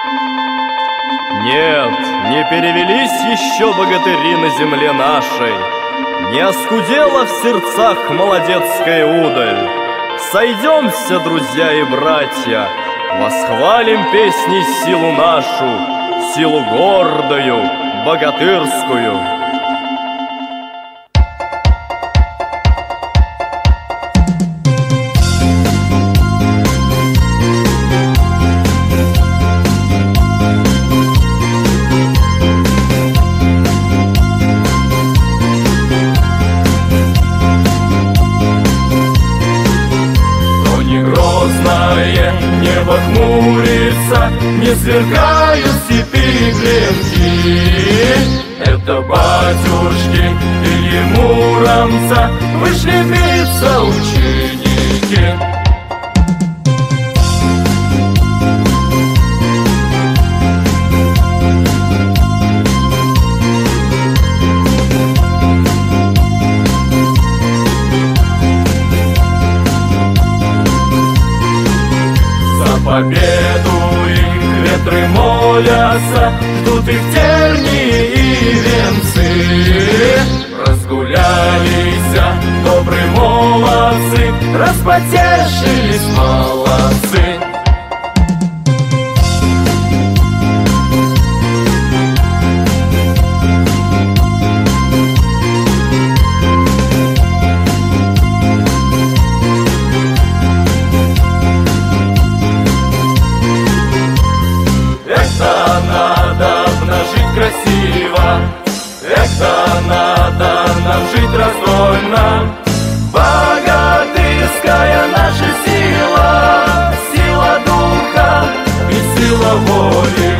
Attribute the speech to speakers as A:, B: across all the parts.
A: Нет, не перевелись еще богатыри на земле нашей, не оскудела в сердцах молодецкая удаль. Сойдемся, друзья и братья, восхвалим песней силу нашу, силу гордую, богатырскую.
B: Небо хмурится, не сверкают степи гребки. Это батюшки Ильи Муромца вышли биться ученики. Победу их ветры молятся, ждут их тернии и венцы. Разгулялись добрые молодцы, распотешились молодцы. Красиво, это надо нам жить раздольно. Богатырская наша сила, сила духа и сила воли.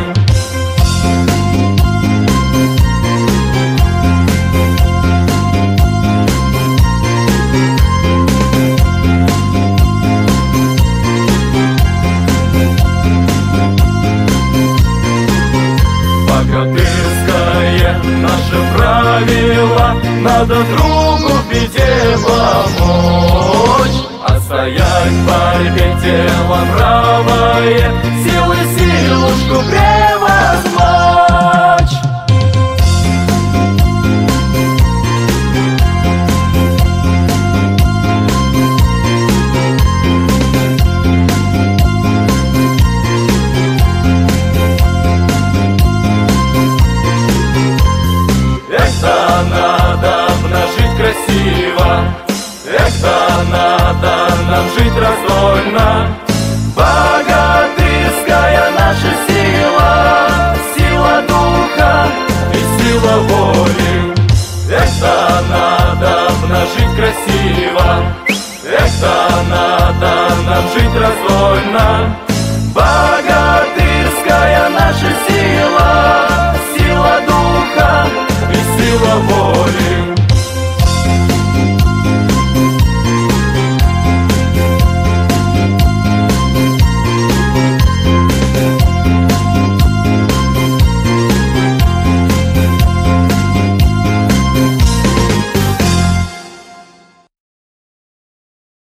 B: Богатырское наше правило, надо другу в беде помочь, а стоять в борьбе телом правое, силы силушку превозмочь. Это надо обнажить красиво, это надо нам жить раздольно. Богатырская наша сила, сила духа и сила воли. Это надо обнажить красиво, это надо нам жить раздольно.